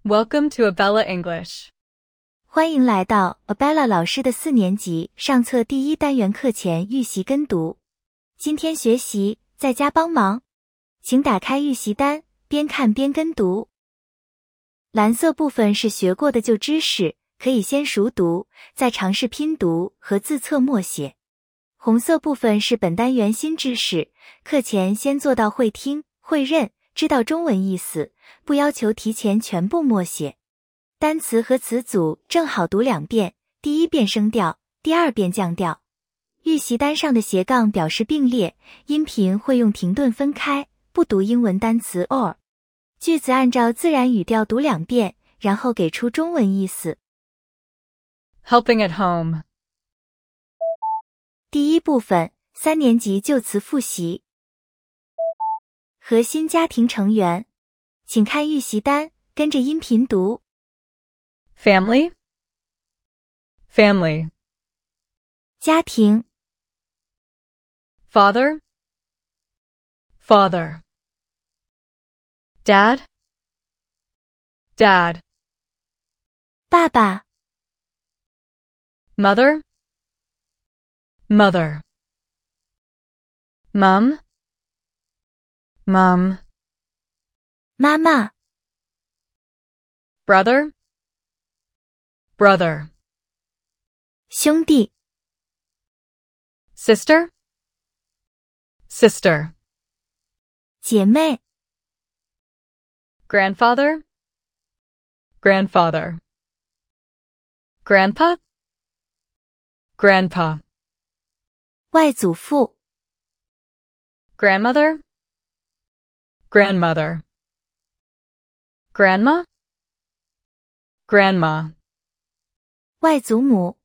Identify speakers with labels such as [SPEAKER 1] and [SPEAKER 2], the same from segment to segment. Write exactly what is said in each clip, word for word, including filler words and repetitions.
[SPEAKER 1] Welcome to Abella English.
[SPEAKER 2] 欢迎来到 Abella 老师的四年级上册第一单元课前预习跟读。今天学习在家帮忙，请打开预习单，边看边跟读。蓝色部分是学过的旧知识，可以先熟读，再尝试拼读和自测默写。红色部分是本单元新知识，课前先做到会听、会认，知道中文意思，不要求提前全部默写。单词和词组正好读两遍，第一遍升调，第二遍降调。预习单上的斜杠表示并列，音频会用停顿分开，不读英文单词 or。句子按照自然语调读两遍，然后给出中文意思。
[SPEAKER 1] Helping at home.
[SPEAKER 2] 第一部分，三年级旧词复习。核心家庭成员，请看预习单，跟着音频读。
[SPEAKER 1] Family. Family.
[SPEAKER 2] 家庭。
[SPEAKER 1] Father. Father. Dad. Dad.
[SPEAKER 2] 爸爸。
[SPEAKER 1] Mother. Mother. Mom. Mom.
[SPEAKER 2] 妈妈。
[SPEAKER 1] Brother. Brother.
[SPEAKER 2] 兄弟。
[SPEAKER 1] Sister. Sister.
[SPEAKER 2] 姐妹。
[SPEAKER 1] Grandfather. Grandfather. Grandpa. Grandpa.
[SPEAKER 2] 外祖父。
[SPEAKER 1] Grandmother. Grandmother. Grandma. Grandma.
[SPEAKER 2] 外祖母。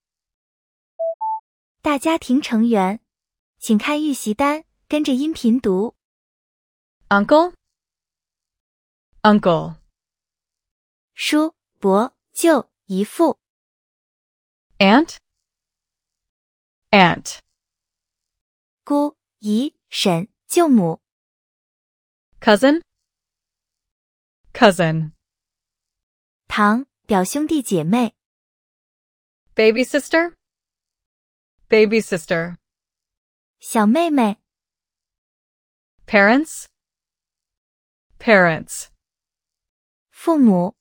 [SPEAKER 2] 大家庭成员，请看预习单，跟着音频读。
[SPEAKER 1] Uncle. Uncle.
[SPEAKER 2] 叔、伯、舅、姨父。
[SPEAKER 1] Aunt. Aunt.
[SPEAKER 2] 姑、姨、婶、舅母。
[SPEAKER 1] Cousin. Cousin.
[SPEAKER 2] 堂、表兄弟姐妹。
[SPEAKER 1] Baby sister. Baby sister.
[SPEAKER 2] 小妹妹。
[SPEAKER 1] Parents. Parents.
[SPEAKER 2] 父母。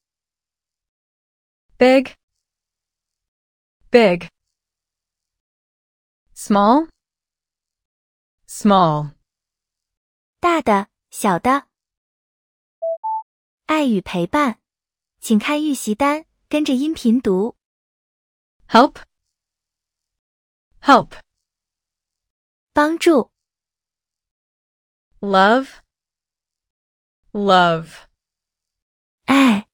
[SPEAKER 1] Big. Big. Small. Small.
[SPEAKER 2] 大的、小的。爱与陪伴，请看预习单，跟着音频读。
[SPEAKER 1] Help. Help.
[SPEAKER 2] 帮助。
[SPEAKER 1] Love. Love.
[SPEAKER 2] 爱。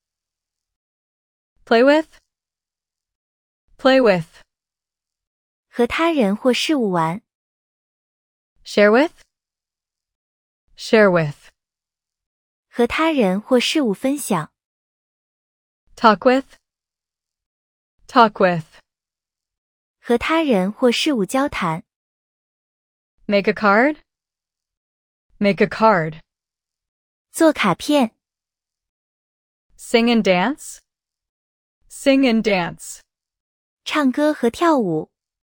[SPEAKER 1] Play with. Play with.
[SPEAKER 2] 和他人或事物玩。
[SPEAKER 1] Share with. Share with.
[SPEAKER 2] 和他人或事物分享。
[SPEAKER 1] Talk with. Talk with.
[SPEAKER 2] 和他人或事物交谈。
[SPEAKER 1] Make a card. Make a card.
[SPEAKER 2] 做卡片。
[SPEAKER 1] Sing and dance. Sing and dance.
[SPEAKER 2] 唱歌和跳舞。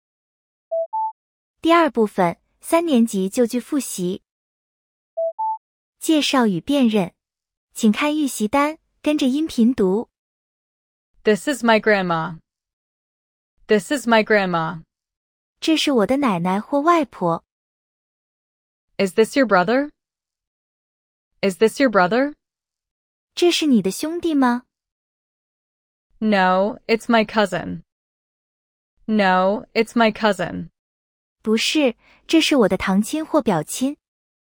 [SPEAKER 2] 第二部分，三年级旧句复习。介绍与辨认，请看预习单，跟着音频读。
[SPEAKER 1] This is my grandma. This is my grandma.
[SPEAKER 2] 这是我的奶奶或外婆。
[SPEAKER 1] Is this your brother? Is this your brother?
[SPEAKER 2] 这是你的兄弟吗？
[SPEAKER 1] No, it's my cousin. No, it's my cousin.
[SPEAKER 2] 不是，这是我的堂亲或表亲。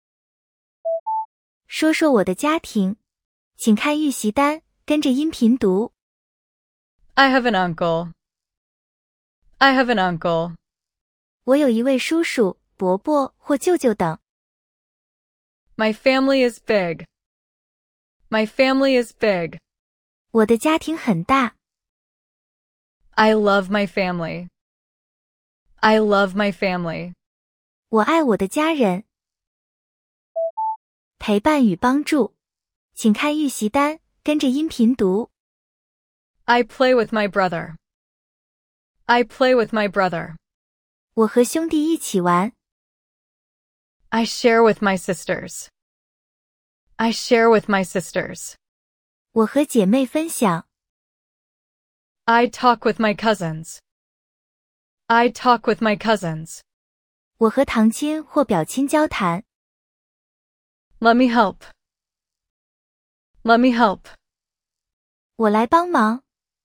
[SPEAKER 2] 说说我的家庭，请看预习单，跟着音频读。
[SPEAKER 1] I have an uncle. I have an uncle.
[SPEAKER 2] 我有一位叔叔、伯伯或舅舅等。
[SPEAKER 1] My family is big. My family is big.
[SPEAKER 2] 我的家庭很大。
[SPEAKER 1] I love my family. I love my family.
[SPEAKER 2] 我爱我的家人。陪伴与帮助，请看预习单， 跟着音频读。
[SPEAKER 1] I play with my brother. I play with my brother.
[SPEAKER 2] 我和兄弟一起玩。
[SPEAKER 1] I share with my sisters. I share with my sisters.
[SPEAKER 2] 我和姐妹分享。
[SPEAKER 1] I talk with my cousins. I talk with my cousins.
[SPEAKER 2] 我和堂亲或表亲交谈。
[SPEAKER 1] Let me help. Let me help.
[SPEAKER 2] 我来帮忙。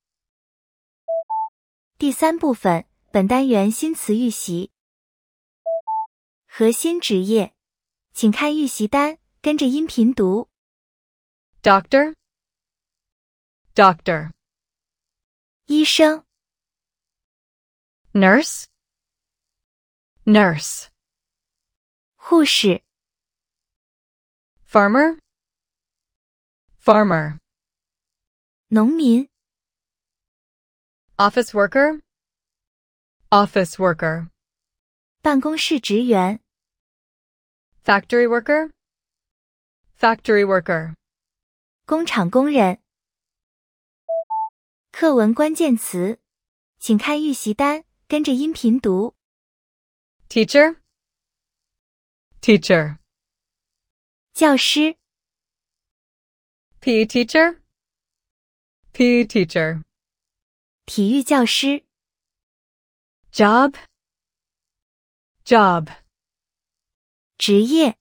[SPEAKER 2] 第三部分，本单元新词预习。核心职业，请看预习单，跟着音频读。
[SPEAKER 1] Doctor. Doctor.
[SPEAKER 2] 医生。
[SPEAKER 1] Nurse. Nurse.
[SPEAKER 2] 护士。
[SPEAKER 1] Farmer. Farmer.
[SPEAKER 2] 农民。
[SPEAKER 1] Office worker. Office worker.
[SPEAKER 2] 办公室职员。
[SPEAKER 1] Factory worker. Factory worker.
[SPEAKER 2] 工厂工人。课文关键词，请看预习单，跟着音频读。
[SPEAKER 1] Teacher. Teacher.
[SPEAKER 2] 教师。
[SPEAKER 1] P E teacher. P E teacher.
[SPEAKER 2] 体育教师。
[SPEAKER 1] Job. Job.
[SPEAKER 2] 职业。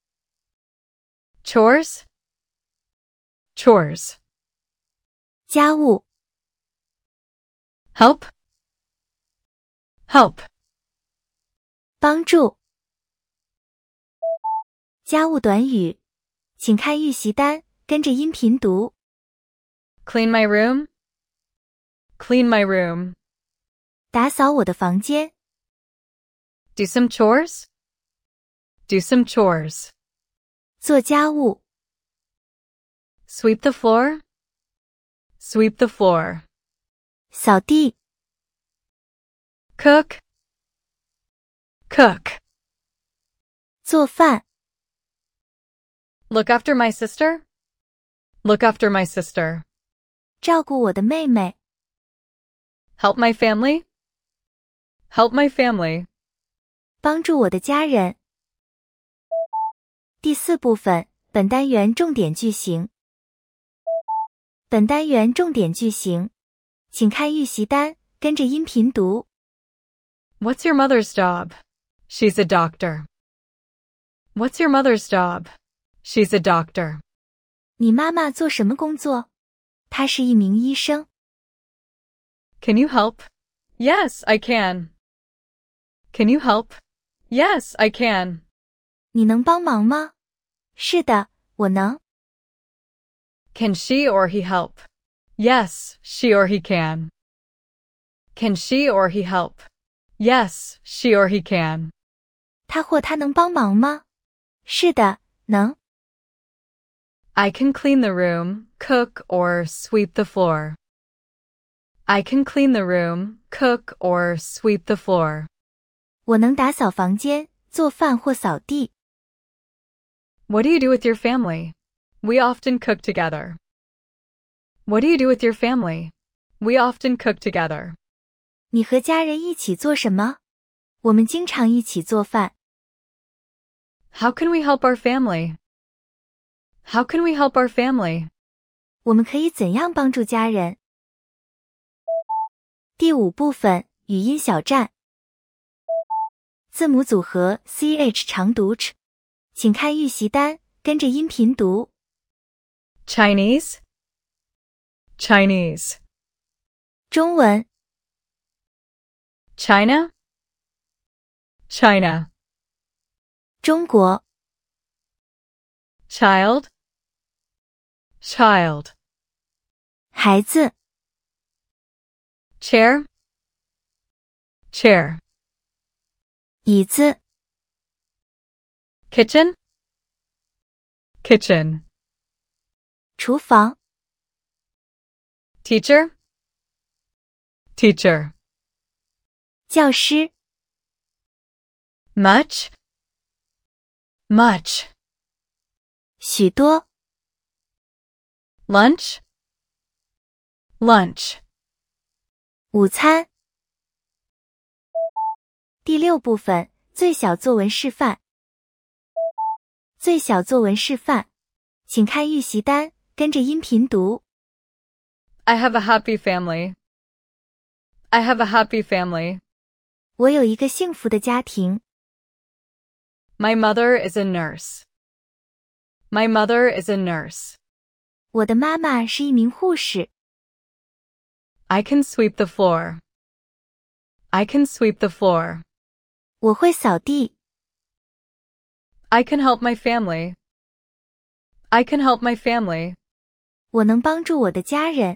[SPEAKER 1] Chores. Chores.
[SPEAKER 2] 家务。
[SPEAKER 1] Help. Help.
[SPEAKER 2] 帮助。家务短语，请看预习单，跟着音频读。
[SPEAKER 1] Clean my room. Clean my room.
[SPEAKER 2] 打扫我的房间。
[SPEAKER 1] Do some chores. Do some chores.
[SPEAKER 2] 做家务。
[SPEAKER 1] Sweep the floor. Sweep the floor.
[SPEAKER 2] 扫地。
[SPEAKER 1] Cook. Cook.
[SPEAKER 2] 做饭。
[SPEAKER 1] Look after my sister. Look after my sister.
[SPEAKER 2] 照顾我的妹妹。
[SPEAKER 1] Help my family. Help my family.
[SPEAKER 2] 帮助我的家人。第四部分，本单元重点句型。本单元重点句型，请看预习单，跟着音频读。
[SPEAKER 1] What's your mother's job? She's a doctor. What's your mother's job? She's a doctor.
[SPEAKER 2] 你妈妈做什么工作？她是一名医生。
[SPEAKER 1] Can you help? Yes, I can. Can you help? Yes, I can.
[SPEAKER 2] 你能帮忙吗？是的，我能。
[SPEAKER 1] Can she or he help? Yes, she or he can. Can she or he help? Yes, she or he can.
[SPEAKER 2] 他或她能帮忙吗？是的，能。
[SPEAKER 1] I can clean the room, cook, or sweep the floor. I can clean the room, cook, or sweep the floor.
[SPEAKER 2] 我能打扫房间、做饭或扫地。
[SPEAKER 1] What do you do with your family? We often cook together. What do you do with your family? We often cook together.
[SPEAKER 2] 你和家人一起做什么？我们经常一起做饭。
[SPEAKER 1] How can we help our family? How can we help our family?
[SPEAKER 2] 我们可以怎样帮助家人？第五部分，语音小站。字母组合 C H 长读 ch， 请看预习单，跟着音频读。
[SPEAKER 1] Chinese. Chinese.
[SPEAKER 2] 中文。
[SPEAKER 1] China. China.
[SPEAKER 2] 中国。
[SPEAKER 1] Child. Child.
[SPEAKER 2] 孩子。
[SPEAKER 1] Chair. Chair.
[SPEAKER 2] 椅子。
[SPEAKER 1] Kitchen. Kitchen.
[SPEAKER 2] 厨房。
[SPEAKER 1] Teacher. Teacher.
[SPEAKER 2] 教师。
[SPEAKER 1] Much. Much.
[SPEAKER 2] 许多。
[SPEAKER 1] Lunch? Lunch.
[SPEAKER 2] 午餐。第六部分，最小作文示范。最小作文示范，请看预习单，跟着音频读。
[SPEAKER 1] I have a happy family. I have a happy family.
[SPEAKER 2] 我有一个幸福的家庭。
[SPEAKER 1] My mother is a nurse. My mother is a nurse.
[SPEAKER 2] 我的妈妈是一名护士。
[SPEAKER 1] I can sweep the floor. I can sweep the floor.
[SPEAKER 2] 我会扫地。
[SPEAKER 1] I can help my family. I can help my family.
[SPEAKER 2] 我能帮助我的家人。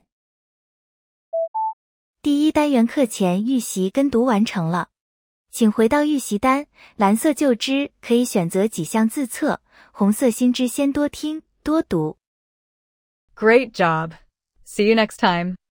[SPEAKER 2] 第一单元课前预习跟读完成了，请回到预习单，蓝色旧知可以选择几项自测，红色新知先多听多读。
[SPEAKER 1] Great job. See you next time.